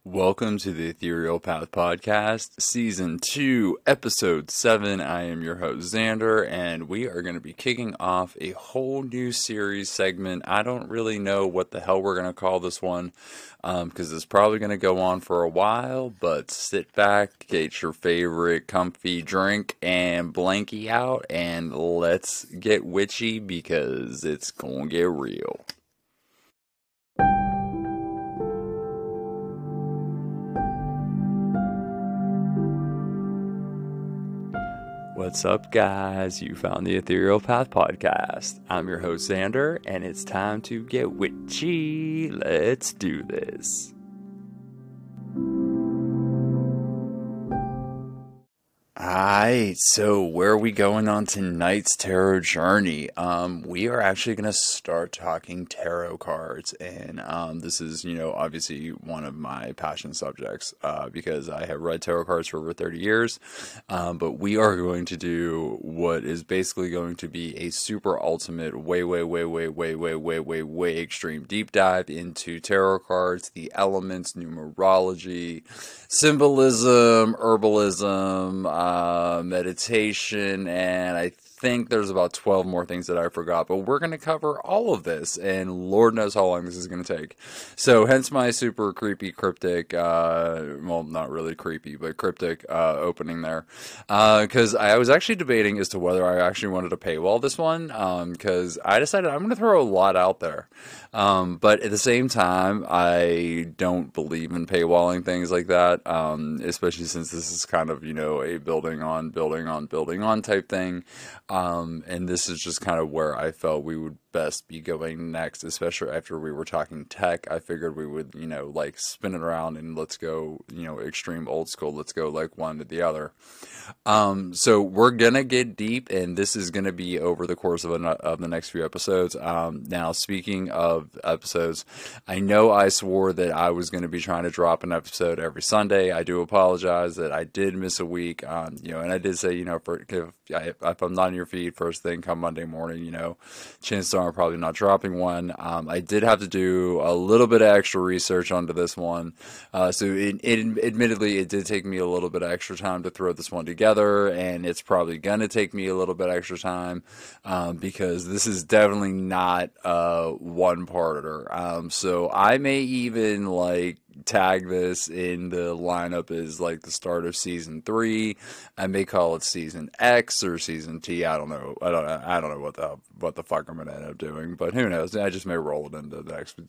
Welcome to the Ethereal Path Podcast, Season 2, Episode 7. I am your host, Xander, and we are going to be kicking off a whole new series segment. I don't really know what the hell we're going to call this one, because it's probably going to go on for a while, but sit back, get your favorite comfy drink, and blankie out, and let's get witchy, because it's going to get real. What's up, guys? You found the Ethereal Path Podcast. I'm your host, Xander, and it's time to get witchy. Let's do this. Alright, so where are we going on tonight's tarot journey? We are actually going to start talking tarot cards, and this is, obviously one of my passion subjects, because I have read tarot cards for over 30 years, but we are going to do what is basically going to be a super ultimate, way extreme deep dive into tarot cards, the elements, numerology, symbolism, herbalism, meditation, and I think there's about 12 more things that I forgot, but we're going to cover all of this, and Lord knows how long this is going to take. So hence my super creepy, cryptic, well, not really creepy, but cryptic opening there, because I was actually debating as to whether I actually wanted to paywall this one, because I decided I'm going to throw a lot out there, but at the same time, I don't believe in paywalling things like that, especially since this is kind of, a building on type thing. And this is just kind of where I felt we would best be going next, especially after we were talking tech. I figured we would, like spin it around and let's go, extreme old school. Let's go like one to the other. So we're gonna get deep, and this is gonna be over the course of the next few episodes. Now, speaking of episodes, I know I swore that I was gonna be trying to drop an episode every Sunday. I do apologize that I did miss a week. And I did say, if I'm not in your feed first thing come Monday morning, chances are I'm probably not dropping one. I did have to do a little bit of extra research onto this one. So admittedly, it did take me a little bit of extra time to throw this one together, and it's probably going to take me a little bit extra time, because this is definitely not a one-parter. So I may even tag this in the lineup as like the start of season 3. I may call it season X or season T. I don't know. I don't know what the fuck I'm gonna end up doing, but who knows? I just may roll it into the next.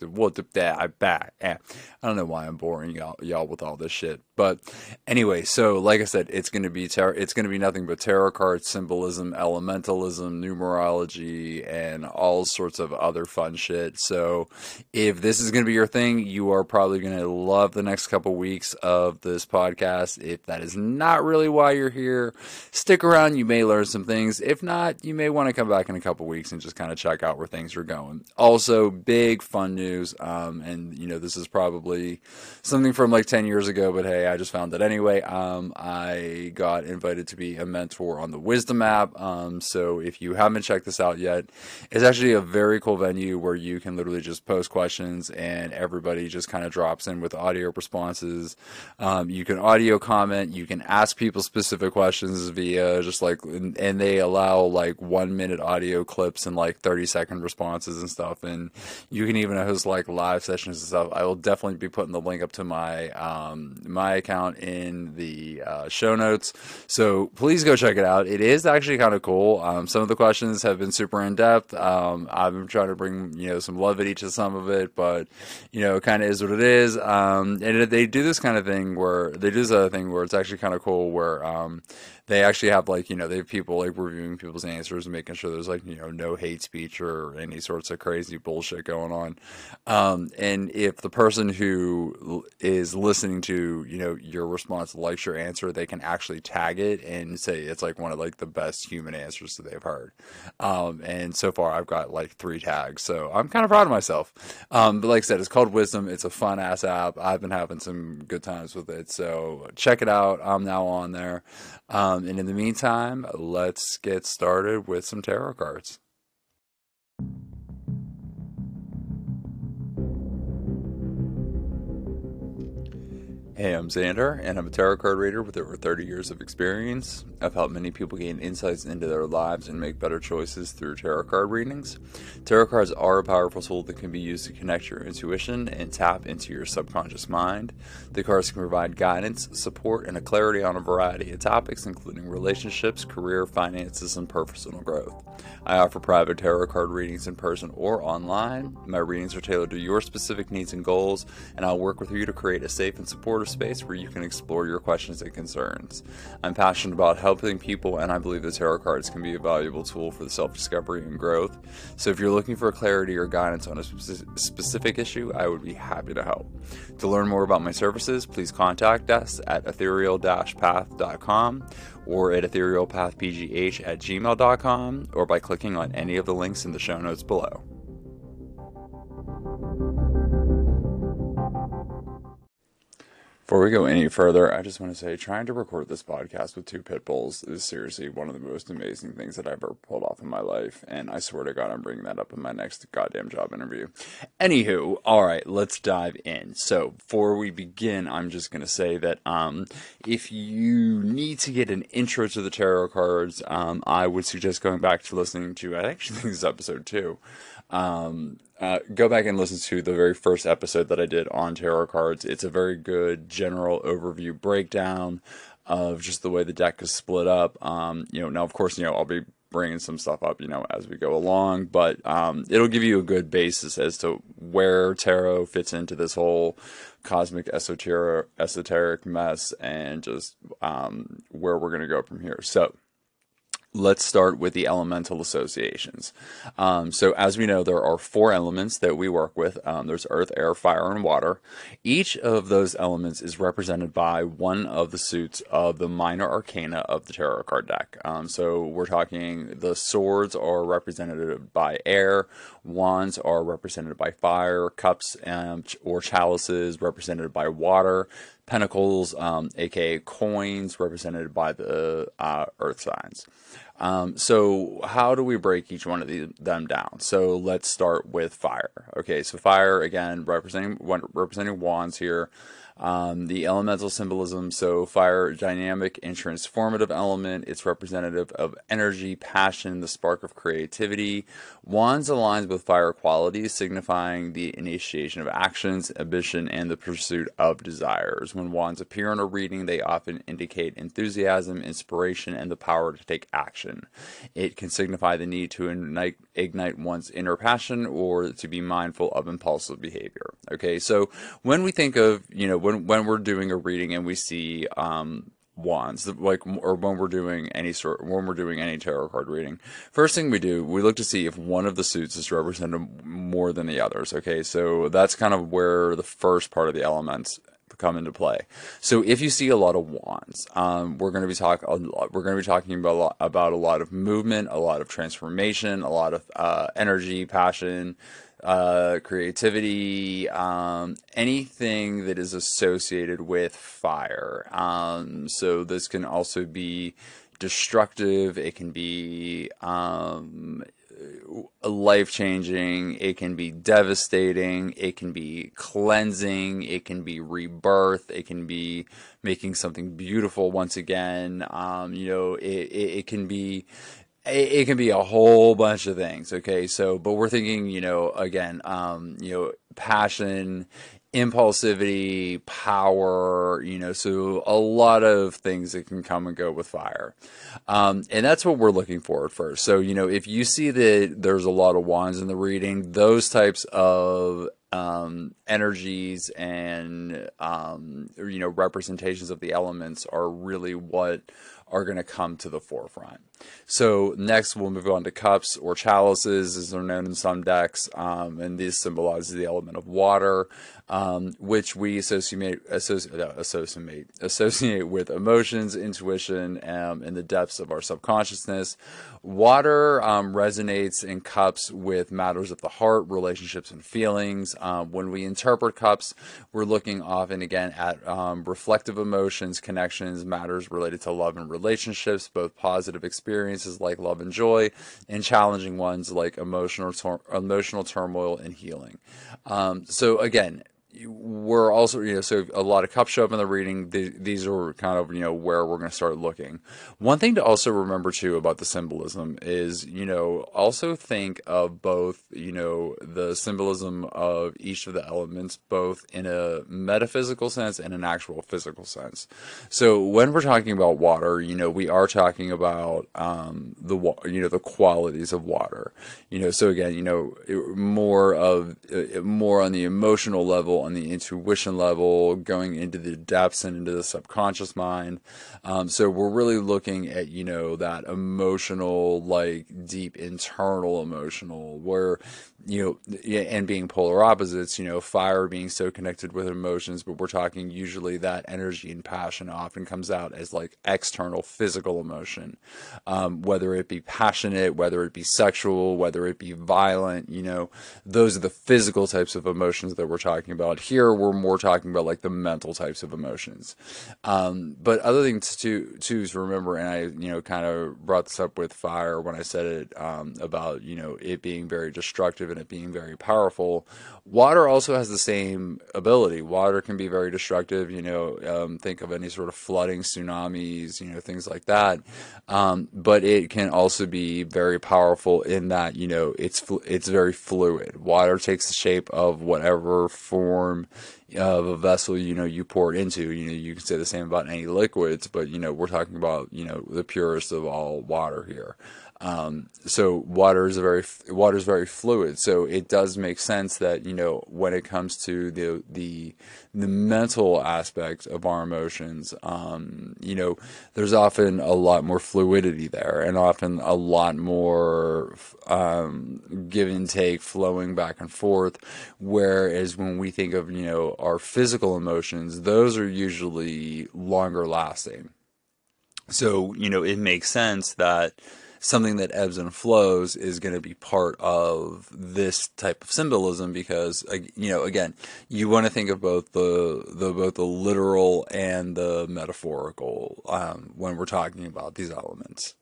I don't know why I'm boring y'all with all this shit. But anyway, so like I said, it's gonna be nothing but tarot card symbolism, elementalism, numerology, and all sorts of other fun shit. So if this is gonna be your thing, you are probably gonna love the next couple weeks of this podcast. If that is not really why you're here, stick around. You may learn some things. If not, you may want to come back in a couple weeks and just kind of check out where things are going. Also, big fun news, and this is probably something from like 10 years ago, but hey, I just found it anyway. I got invited to be a mentor on the Wisdom app. So if you haven't checked this out yet, it's actually a very cool venue where you can literally just post questions and everybody just kind of drops in with audio responses. You can audio comment, you can ask people specific questions via and they allow like 1 minute audio clips and like 30-second responses and stuff, and you can even host like live sessions and stuff. I will definitely be putting the link up to my my account in the show notes, so please go check it out. It is actually kind of cool. Some of the questions have been super in depth. I've been trying to bring some levity to some of it, but it kind of is what it is. And they do this kind of thing where it's actually kind of cool where they actually have they have people like reviewing people's answers and making sure there's no hate speech or any sorts of crazy bullshit going on. And if the person who is listening to your response likes your answer, they can actually tag it and say it's like one of like the best human answers that they've heard. And so far I've got like 3 tags, so I'm kind of proud of myself. But like I said, it's called Wisdom. It's a fun ass app. I've been having some good times with it, so check it out. I'm now on there. And in the meantime, let's get started with some tarot cards. Hey, I'm Xander, and I'm a tarot card reader with over 30 years of experience. I've helped many people gain insights into their lives and make better choices through tarot card readings. Tarot cards are a powerful tool that can be used to connect your intuition and tap into your subconscious mind. The cards can provide guidance, support, and a clarity on a variety of topics, including relationships, career, finances, and personal growth. I offer private tarot card readings in person or online. My readings are tailored to your specific needs and goals, and I'll work with you to create a safe and supportive space where you can explore your questions and concerns. I'm passionate about helping people, and I believe the tarot cards can be a valuable tool for the self-discovery and growth. So if you're looking for clarity or guidance on a specific issue, I would be happy to help. To learn more about my services, please contact us at ethereal-path.com or at etherealpathpgh@gmail.com, or by clicking on any of the links in the show notes below. Before we go any further, I just want to say trying to record this podcast with two pit bulls is seriously one of the most amazing things that I've ever pulled off in my life, and I swear to God I'm bringing that up in my next goddamn job interview. Anywho, alright, let's dive in. So, before we begin, I'm just going to say that if you need to get an intro to the tarot cards, I would suggest going back to listening to, I actually think this is episode 2, go back and listen to the very first episode that I did on tarot cards. It's a very good general overview breakdown of just the way the deck is split up. Now of course, I'll be bringing some stuff up, as we go along, but it'll give you a good basis as to where tarot fits into this whole cosmic esoteric mess, and just where we're going to go from here. So let's start with the elemental associations. So as we know, there are 4 elements that we work with. There's earth, air, fire, and water. Each of those elements is represented by one of the suits of the minor arcana of the tarot card deck. So we're talking the swords are represented by air, wands are represented by fire, cups or chalices represented by water, pentacles, aka coins, represented by the earth signs. So how do we break each one of them down? So let's start with fire. Okay, so fire, again, representing wands here. The elemental symbolism, so fire, dynamic and transformative element. It's representative of energy, passion, the spark of creativity. Wands aligns with fire qualities, signifying the initiation of actions, ambition, and the pursuit of desires. When wands appear in a reading, they often indicate enthusiasm, inspiration, and the power to take action. It can signify the need to ignite one's inner passion or to be mindful of impulsive behavior. Okay, so when we think of, when we're doing a reading and we see wands, or when we're doing any tarot card reading, first thing we do, we look to see if one of the suits is represented more than the others. Okay, so that's kind of where the first part of the elements come into play. So if you see a lot of wands, we're going to be talking about a lot of movement, a lot of transformation, a lot of energy, passion, creativity, anything that is associated with fire. So this can also be destructive. It can be life-changing, it can be devastating, it can be cleansing, it can be rebirth, it can be making something beautiful once again. It can be a whole bunch of things. Okay, so but we're thinking, again, passion, impulsivity, power, so a lot of things that can come and go with fire. And that's what we're looking for at first. So, if you see that there's a lot of wands in the reading, those types of energies and, representations of the elements are really what are going to come to the forefront. So next we'll move on to cups or chalices, as they're known in some decks, and this symbolizes the element of water, which we associate with emotions, intuition, and the depths of our subconsciousness. Water resonates in cups with matters of the heart, relationships, and feelings. When we interpret cups, we're looking often again at reflective emotions, connections, matters related to love and relationships, both positive experiences like love and joy, and challenging ones like emotional turmoil and healing. So again, we're also, so a lot of cups show up in the reading. These are kind of, where we're going to start looking. One thing to also remember too about the symbolism is, also think of both, the symbolism of each of the elements, both in a metaphysical sense and an actual physical sense. So when we're talking about water, we are talking about the qualities of water. So again, more on the emotional level, on the intuition level, going into the depths and into the subconscious mind. So we're really looking at, that emotional, like deep internal emotional, where, and being polar opposites, fire being so connected with emotions, but we're talking usually that energy and passion often comes out as like external physical emotion, whether it be passionate, whether it be sexual, whether it be violent, those are the physical types of emotions that we're talking about. Here, we're more talking about like the mental types of emotions. But other things to remember, and I, kind of brought this up with fire when I said it, about, it being very destructive and it being very powerful. Water also has the same ability. Water can be very destructive, think of any sort of flooding, tsunamis, things like that. But it can also be very powerful in that, it's very fluid. Water takes the shape of whatever form of a vessel, you pour it into. You can say the same about any liquids, but, we're talking about, the purest of all water here. So water is very fluid. So it does make sense that, when it comes to the mental aspect of our emotions, there's often a lot more fluidity there, and often a lot more give and take, flowing back and forth. Whereas when we think of, our physical emotions, those are usually longer lasting. So, it makes sense that something that ebbs and flows is going to be part of this type of symbolism, because, again, you want to think of both the literal and the metaphorical, when we're talking about these elements.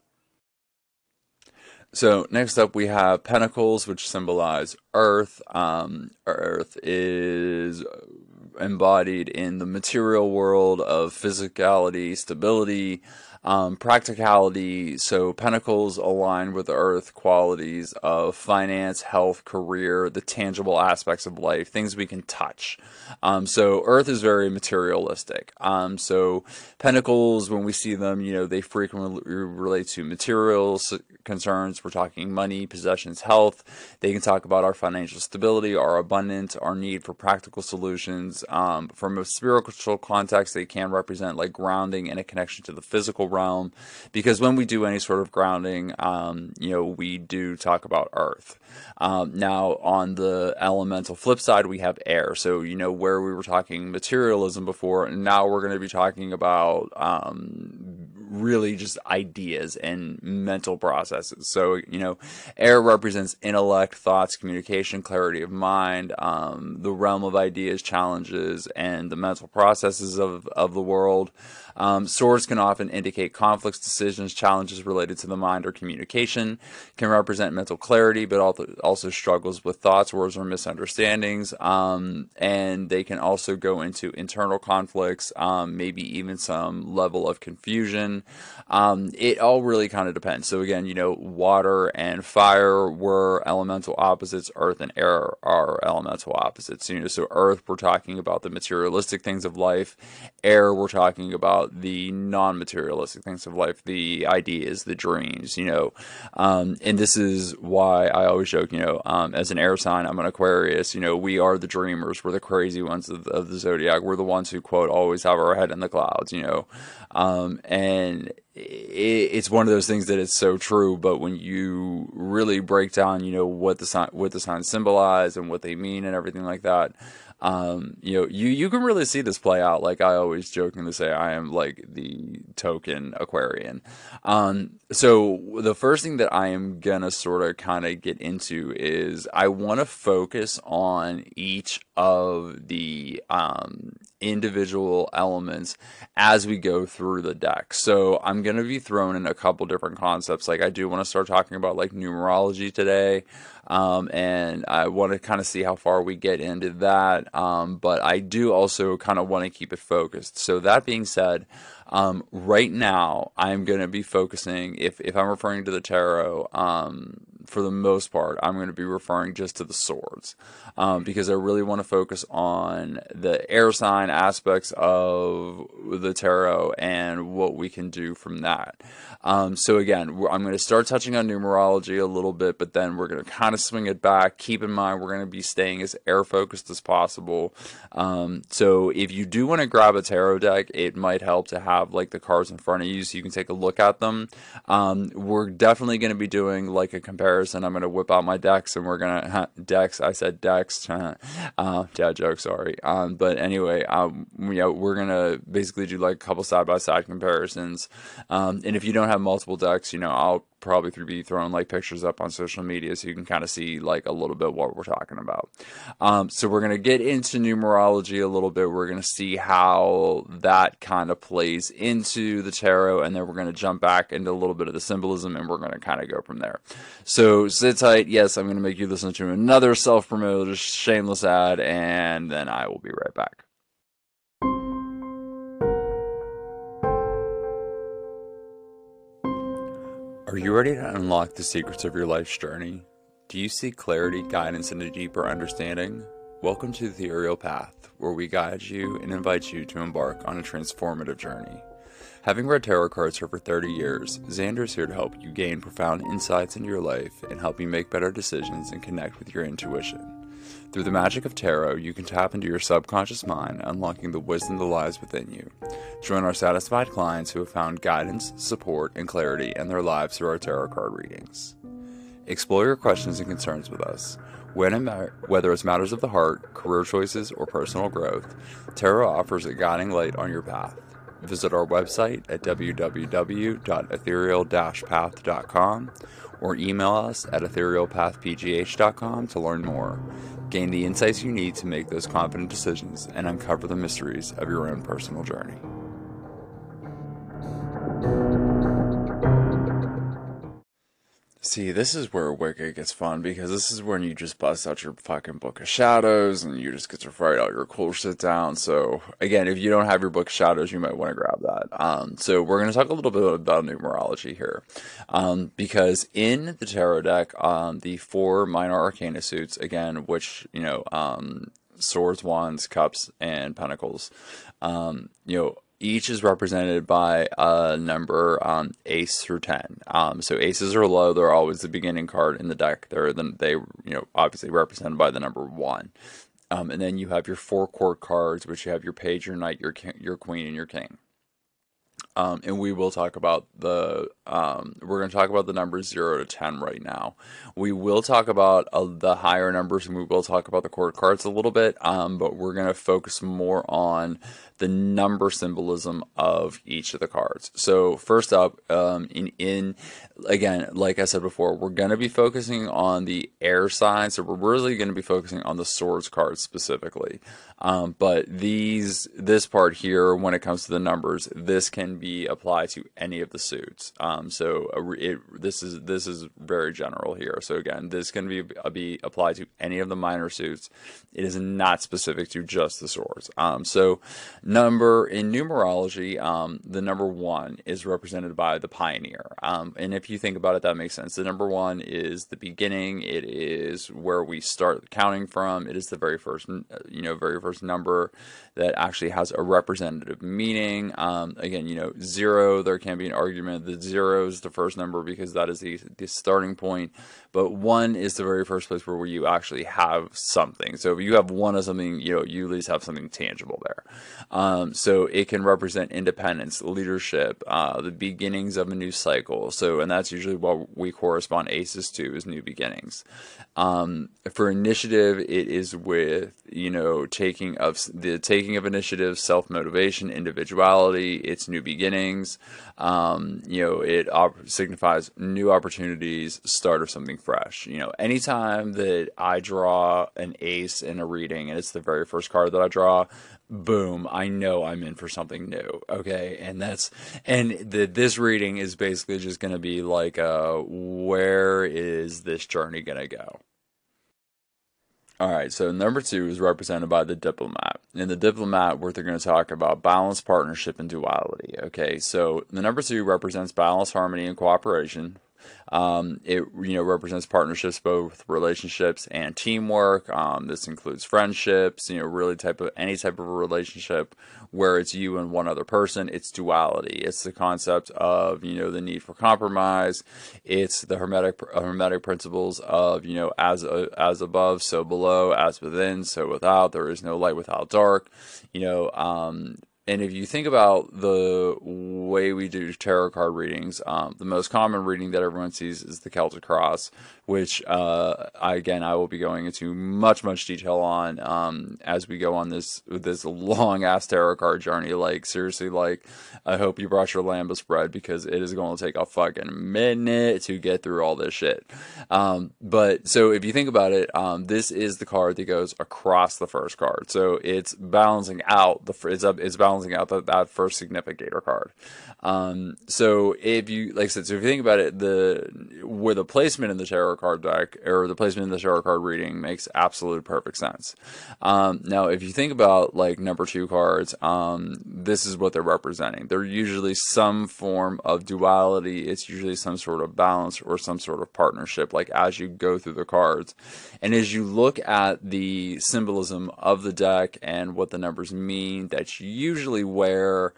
So next up we have pentacles, which symbolize earth. Earth is embodied in the material world of physicality, stability, practicality. So pentacles align with the earth qualities of finance, health, career, the tangible aspects of life, things we can touch. So earth is very materialistic. So pentacles, when we see them, they frequently relate to materials concerns. We're talking money, possessions, health. They can talk about our financial stability, our abundance, our need for practical solutions. From a spiritual context, they can represent like grounding and a connection to the physical realm, because when we do any sort of grounding, we do talk about earth. Now, on the elemental flip side, we have air. So, where we were talking materialism before, and now we're going to be talking about really just ideas and mental processes. So, air represents intellect, thoughts, communication, clarity of mind, the realm of ideas, challenges, and the mental processes of the world. Swords can often indicate conflicts, decisions, challenges related to the mind or communication, can represent mental clarity, but also struggles with thoughts, words, or misunderstandings. And they can also go into internal conflicts, maybe even some level of confusion. It all really kind of depends. So again, water and fire were elemental opposites. Earth and air are elemental opposites. So earth, we're talking about the materialistic things of life. Air, we're talking about the non-materialistic things of life, the ideas, the dreams, and this is why I always joke, as an air sign, I'm an Aquarius, we are the dreamers, we're the crazy ones of the zodiac, we're the ones who, quote, always have our head in the clouds, and it's one of those things that it's so true, but when you really break down, what the signs symbolize and what they mean and everything like that, you can really see this play out. Like I always jokingly say, I am like the token Aquarian. So the first thing that I am gonna sort of kind of get into is I want to focus on each of the individual elements as we go through the deck. So I'm going to be throwing in a couple different concepts. Like I do want to start talking about like numerology today. and I want to kind of see how far we get into that. But I do also kind of want to keep it focused. So that being said, right now I'm going to be focusing, if I'm referring to the tarot, for the most part, I'm going to be referring just to the swords, because I really want to focus on the air sign aspects of the tarot and what we can do from that. So again, I'm going to start touching on numerology a little bit, but then we're going to kind of swing it back. Keep in mind, we're going to be staying as air focused as possible. So if you do want to grab a tarot deck, it might help to have like the cards in front of you so you can take a look at them. We're definitely going to be doing like a comparison. I'm going to whip out my decks and we're going to decks. I said decks. Dad joke, sorry. But anyway, we're going to basically do like a couple side-by-side comparisons. And if you don't have multiple decks, I'll probably be throwing like pictures up on social media so you can kind of see like a little bit what we're talking about. So we're going to get into numerology a little bit. We're going to see how that kind of plays into the tarot, and then we're going to jump back into a little bit of the symbolism, and we're going to kind of go from there. So sit tight. Yes, I'm going to make you listen to another self-promoted shameless ad, and then I will be right back. Are you ready to unlock the secrets of your life's journey? Do you seek clarity, guidance, and a deeper understanding? Welcome to the Ethereal Path, where we guide you and invite you to embark on a transformative journey. Having read tarot cards for over 30 years, Xander is here to help you gain profound insights into your life and help you make better decisions and connect with your intuition. Through the magic of tarot, you can tap into your subconscious mind, unlocking the wisdom that lies within you. Join our satisfied clients who have found guidance, support, and clarity in their lives through our tarot card readings. Explore your questions and concerns with us. Whether it's matters of the heart, career choices, or personal growth, tarot offers a guiding light on your path. Visit our website at www.ethereal-path.com or email us at etherealpathpgh.com to learn more. Gain the insights you need to make those confident decisions and uncover the mysteries of your own personal journey. See, this is where Wicked gets fun, because this is when you just bust out your fucking Book of Shadows and you just get to write all your cool shit down. So, again, if you don't have your Book of Shadows, you might want to grab that. So we're going to talk a little bit about numerology here. Because in the tarot deck, the 4 minor arcana suits, again, which, swords, wands, cups, and pentacles, each is represented by a number, ace through 10. So aces are low; they're always the beginning card in the deck. They obviously represented by the number 1. And then you have your 4 court cards, which you have your page, your knight, your queen, and your king. And we will talk about we're going to talk about the numbers 0 to 10 right now. We will talk about the higher numbers, and we will talk about the court cards a little bit, but we're going to focus more on the number symbolism of each of the cards. So first up, again, like I said before, we're going to be focusing on the air signs, so we're really going to be focusing on the swords cards specifically. But this part here, when it comes to the numbers, this can be applied to any of the suits. This is very general here. So again, this can be applied to any of the minor suits. It is not specific to just the swords. So number in numerology, the number 1 is represented by the pioneer. And if you think about it, that makes sense. The number 1 is the beginning. It is where we start counting from. It is the very first number that actually has a representative meaning. Again, 0, there can be an argument that 0 is the first number because that is the starting point, but 1 is the very first place where you actually have something. So if you have 1 of something, you at least have something tangible there. So it can represent independence, leadership, the beginnings of a new cycle. And that's usually what we correspond aces to, is new beginnings. For initiative, it is with, taking of initiative, self-motivation, individuality. It's new beginnings. It signifies new opportunities, start of something fresh. Anytime that I draw an ace in a reading and it's the very first card that I draw, boom, I know I'm in for something new. Okay. This reading is basically just going to be like, where is this journey going to go? All right, so number two is represented by the diplomat. In the diplomat, we're going to talk about balance, partnership, and duality. Okay, so the number two represents balance, harmony, and cooperation. It represents partnerships, both relationships and teamwork. This includes friendships. Really any type of a relationship where it's you and one other person. It's duality. It's the concept of the need for compromise. It's the hermetic principles of as above, so below, as within, so without. There is no light without dark. And if you think about the way we do tarot card readings, the most common reading that everyone sees is the Celtic Cross, which I will be going into much detail on as we go on this long ass tarot card journey. Like seriously, like I hope you brought your lambus bread, because it is going to take a fucking minute to get through all this shit. But so if you think about it, this is the card that goes across the first card, so it's balancing out it's balancing out that first significator card. So if you like I said, so if you think about it, where the placement in the tarot card deck or the placement in the tarot card reading makes absolute perfect sense. Now, if you think about like number two cards, this is what they're representing. They're usually some form of duality. It's usually some sort of balance or some sort of partnership, like as you go through the cards. And as you look at the symbolism of the deck and what the numbers mean, that's usually where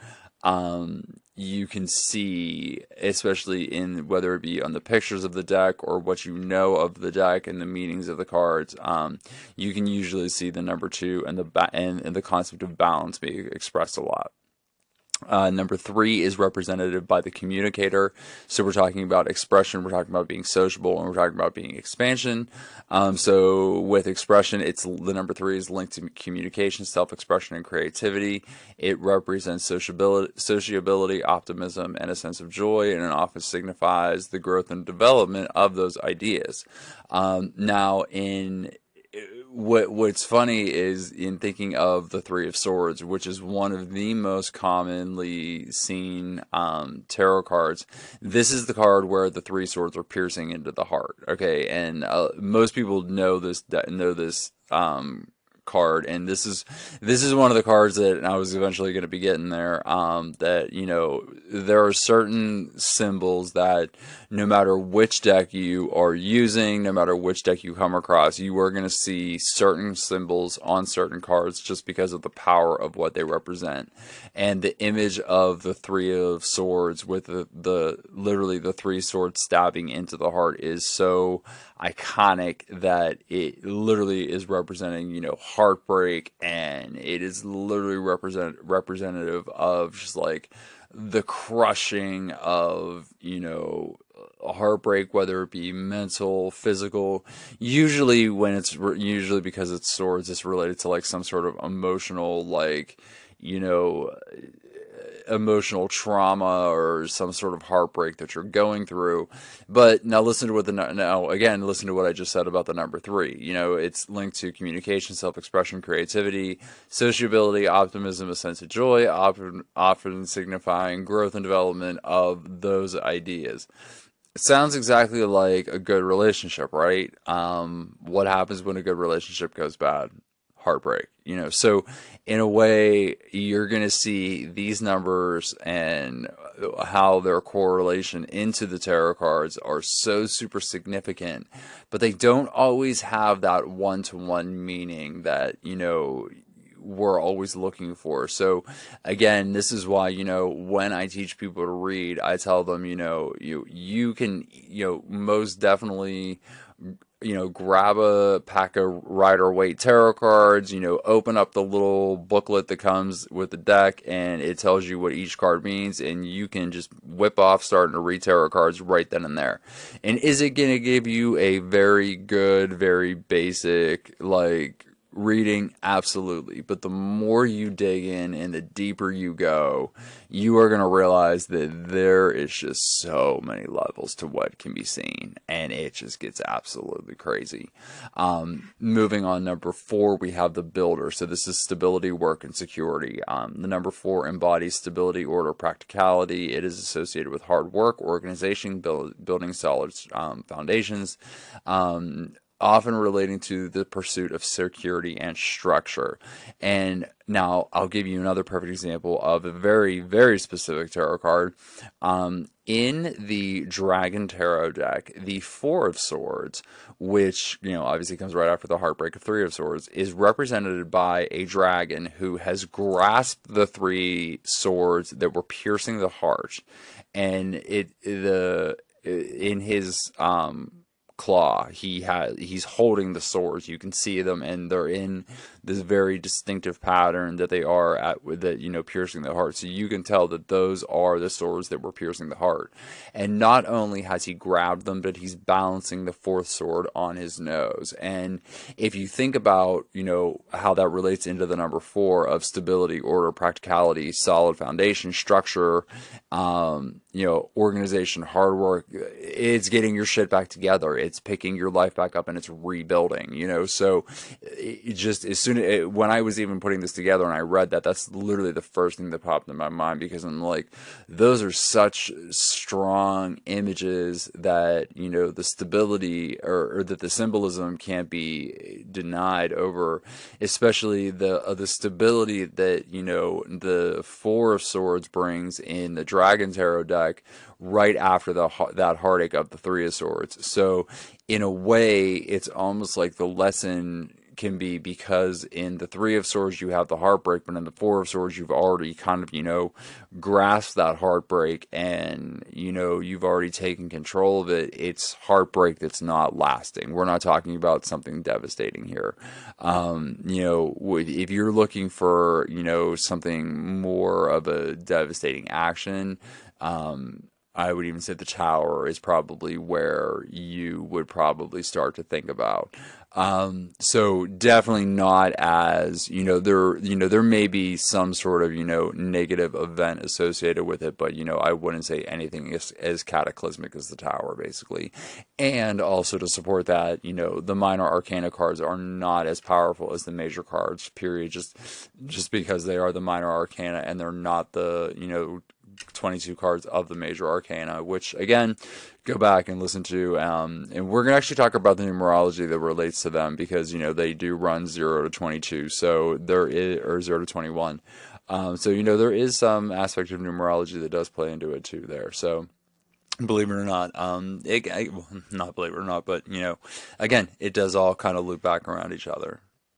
you can see, especially in whether it be on the pictures of the deck or what you know of the deck and the meanings of the cards, you can usually see the number two and the concept of balance being expressed a lot. Number three is representative by the communicator. So we're talking about expression, we're talking about being sociable, and we're talking about being expansion. So with expression, the number three is linked to communication, self-expression, and creativity. It represents sociability, optimism, and a sense of joy, and it often signifies the growth and development of those ideas. Now, what's funny is in thinking of the Three of Swords, which is one of the most commonly seen tarot cards. This is the card where the three swords are piercing into the heart. Okay, and most people know this card, and this is one of the cards that I was eventually going to be getting there. That there are certain symbols that no matter which deck you are using, no matter which deck you come across, you are going to see certain symbols on certain cards just because of the power of what they represent. And the image of the Three of Swords with literally the three swords stabbing into the heart is so iconic that it literally is representing heartbreak, and it is literally representative of just like the crushing of heartbreak, whether it be mental, physical. Usually because it's swords, it's related to like some sort of emotional, like emotional trauma or some sort of heartbreak that you're going through. But now listen to what I just said about the number three. It's linked to communication, self-expression, creativity, sociability, optimism, a sense of joy, often signifying growth and development of those ideas. It sounds exactly like a good relationship, right? What happens when a good relationship goes bad? Heartbreak. So in a way, you're going to see these numbers and how their correlation into the tarot cards are so super significant, but they don't always have that one-to-one meaning that we're always looking for. So again, this is why when I teach people to read, I tell them you can most definitely grab a pack of Rider-Waite tarot cards, open up the little booklet that comes with the deck, and it tells you what each card means, and you can just whip off starting to read tarot cards right then and there. And is it going to give you a very good, very basic, like, reading? Absolutely. But the more you dig in and the deeper you go, you are going to realize that there is just so many levels to what can be seen, and it just gets absolutely crazy. Moving on, number four, we have the Builder. So this is stability, work, and security. The number four embodies stability, order, practicality. It is associated with hard work, organization, building solid foundations. often relating to the pursuit of security and structure. And now I'll give you another perfect example of a very, very specific tarot card. In the Dragon Tarot deck, the Four of Swords, which, obviously comes right after the Heartbreak of Three of Swords, is represented by a dragon who has grasped the three swords that were piercing the heart. And in his claw, he's holding the swords. You can see them, and they're in this very distinctive pattern that they are piercing the heart. So you can tell that those are the swords that were piercing the heart. And not only has he grabbed them, but he's balancing the fourth sword on his nose. And if you think about how that relates into the number 4 of stability, order, practicality, solid foundation, structure, organization, hard work, it's getting your shit back together. It's picking your life back up and it's rebuilding, so it just when I was even putting this together and I read that, that's literally the first thing that popped in my mind, because I'm like, those are such strong images that, the stability or that the symbolism can't be denied over, especially the stability that, the Four of Swords brings in the Dragon Tarot deck right after that heartache of the Three of Swords. So in a way, it's almost like the lesson can be, because in the Three of Swords you have the heartbreak, but in the Four of Swords you've already kind of grasped that heartbreak, and you've already taken control of it. It's heartbreak that's not lasting. We're not talking about something devastating here. If you're looking for something more of a devastating action, I would even say the Tower is probably where you would probably start to think about. So definitely not as, there may be some sort of, negative event associated with it, but, I wouldn't say anything as cataclysmic as the Tower, basically. And also to support that, the minor arcana cards are not as powerful as the major cards, period, just because they are the minor arcana and they're not the, 22 cards of the major arcana, which again, go back and listen to, and we're going to actually talk about the numerology that relates to them, because they do run 0 to 22, so there is, or 0 to 21, so there is some aspect of numerology that does play into it too there. So believe it or not, not believe it or not, but again, it does all kind of loop back around each other.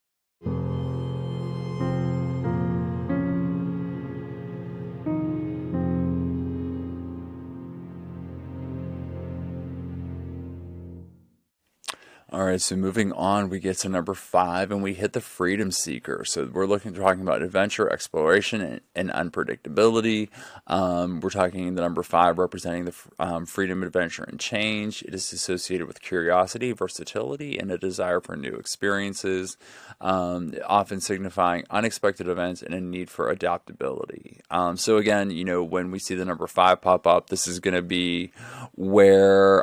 All right, so moving on, we get to number 5, and we hit the Freedom Seeker. So we're talking about adventure, exploration, and unpredictability. We're talking the number 5 representing the freedom, adventure, and change. It is associated with curiosity, versatility, and a desire for new experiences, often signifying unexpected events and a need for adaptability. So again, when we see the number 5 pop up, this is going to be where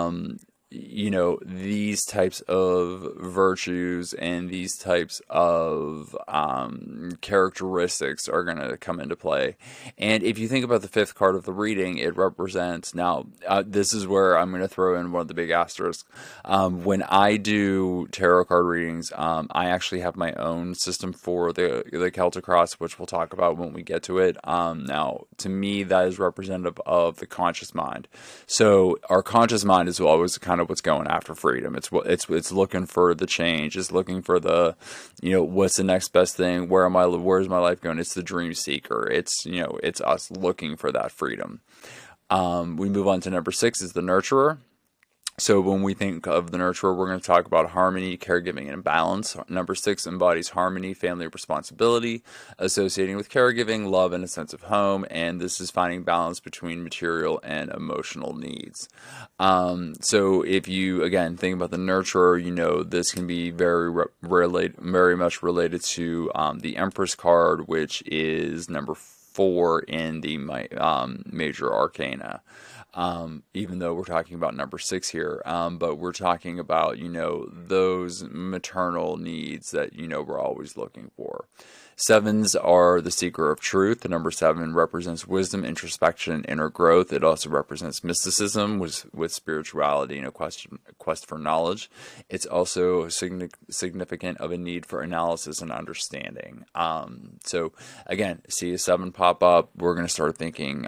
these types of virtues and these types of characteristics are going to come into play. And if you think about the 5th card of the reading, it represents, now this is where I'm going to throw in one of the big asterisks. When I do tarot card readings, I actually have my own system for the Celtic Cross, which we'll talk about when we get to it. Now, to me, that is representative of the conscious mind. So our conscious mind is always kind of what's going after freedom. It's looking for the change. It's looking for the, what's the next best thing? Where's my life going? It's the dream seeker. It's us looking for that freedom. We move on to number 6 is the nurturer. So when we think of the nurturer, we're going to talk about harmony, caregiving, and balance. Number 6 embodies harmony, family responsibility, associating with caregiving, love, and a sense of home. And this is finding balance between material and emotional needs. So if you, again, think about the nurturer, this can be very much related to the Empress card, which is number 4 in the major arcana. Even though we're talking about number 6 here, but we're talking about, those maternal needs that, we're always looking for. Sevens are the seeker of truth. The number 7 represents wisdom, introspection, and inner growth. It also represents mysticism with spirituality and a quest for knowledge. It's also significant of a need for analysis and understanding. So again, see a 7 pop up, we're going to start thinking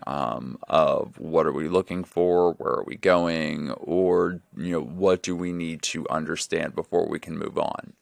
of what are we looking for, where are we going, or what do we need to understand before we can move on.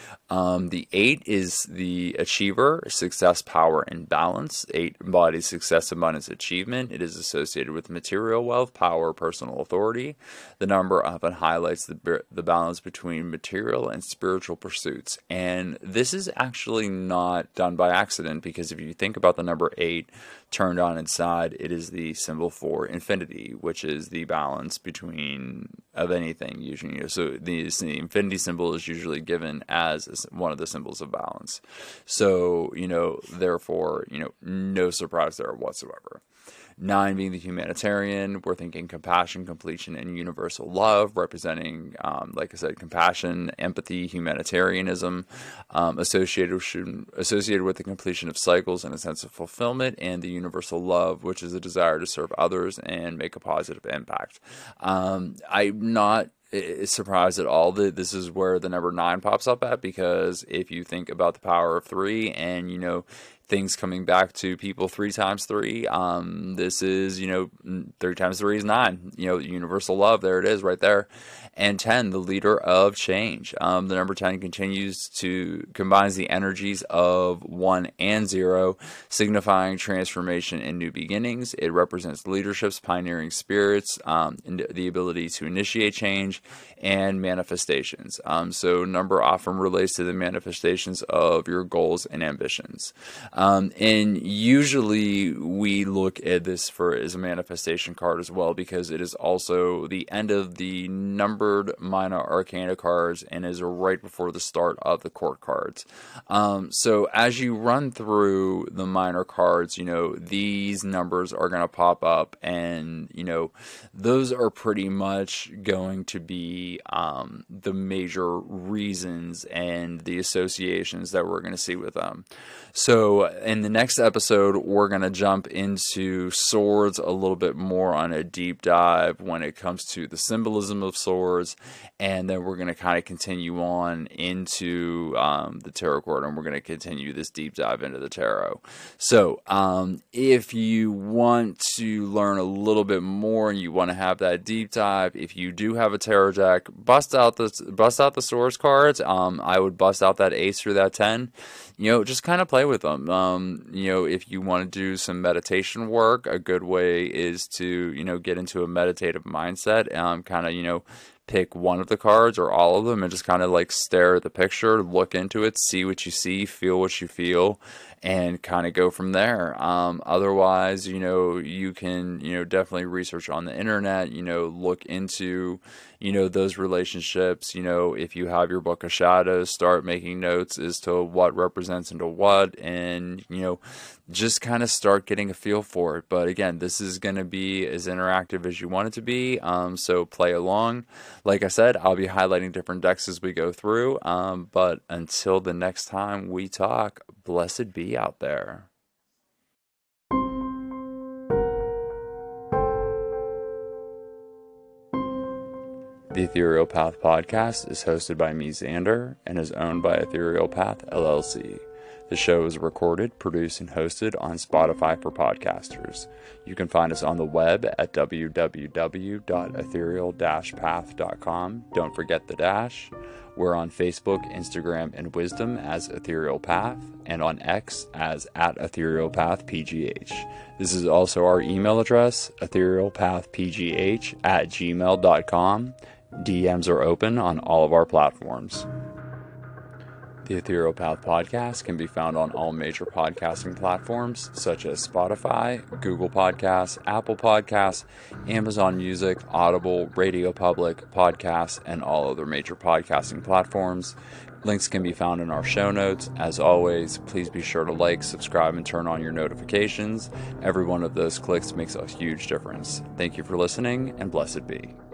The 8 is the achiever, success, power, and balance. 8 embodies success, abundance, achievement. It is associated with material wealth, power, personal authority. The number often highlights the balance between material and spiritual pursuits. And this is actually not done by accident, because if you think about the number 8 turned on its side, it is the symbol for infinity, which is the balance between of anything usually. So the infinity symbol is usually given as one of the symbols of balance. So, therefore, no surprise there whatsoever. 9 being the humanitarian, we're thinking compassion, completion, and universal love, representing, like I said, compassion, empathy, humanitarianism, associated with the completion of cycles and a sense of fulfillment, and the universal love, which is a desire to serve others and make a positive impact. I'm not surprised at all that this is where the number 9 pops up at, because if you think about the power of 3 and, things coming back to people 3 times 3, this is, 3 times 3 is 9, universal love, there it is right there. And 10, the leader of change. The number 10 combines the energies of 1 and 0, signifying transformation and new beginnings. It represents leadership's pioneering spirits, and the ability to initiate change and manifestations. So number often relates to the manifestations of your goals and ambitions. And usually we look at this as a manifestation card as well, because it is also the end of the numbered minor arcana cards and is right before the start of the court cards. So as you run through the minor cards, these numbers are going to pop up, and those are pretty much going to be the major reasons and the associations that we're going to see with them. So in the next episode, we're going to jump into swords a little bit more on a deep dive when it comes to the symbolism of swords, and then we're going to kind of continue on into the tarot card, and we're going to continue this deep dive into the tarot. So if you want to learn a little bit more and you want to have that deep dive, if you do have a tarot deck, bust out the swords cards. I would bust out that ace through that 10. Just kind of play with them. If you want to do some meditation work, a good way is to, get into a meditative mindset. Pick one of the cards or all of them and just kind of like stare at the picture, look into it, see what you see, feel what you feel, and kind of go from there. Otherwise, you can, definitely research on the internet, look into, those relationships. If you have your book of shadows, start making notes as to what represents into what, and, just kind of start getting a feel for it. But again, this is going to be as interactive as you want it to be. So play along. Like I said, I'll be highlighting different decks as we go through. But until the next time we talk, blessed be out there. The Ethereal Path podcast is hosted by me, Xander, and is owned by Ethereal Path LLC. The show is recorded, produced, and hosted on Spotify for podcasters. You can find us on the web at www.ethereal-path.com. Don't forget the dash. We're on Facebook, Instagram, and Wisdom as Ethereal Path, and on X as @EtherealPathPGH. This is also our email address, etherealpathpgh@gmail.com. DMs are open on all of our platforms. The Ethereal Path podcast can be found on all major podcasting platforms such as Spotify, Google Podcasts, Apple Podcasts, Amazon Music, Audible, Radio Public, Podcasts, and all other major podcasting platforms. Links can be found in our show notes. As always, please be sure to like, subscribe, and turn on your notifications. Every one of those clicks makes a huge difference. Thank you for listening, and blessed be.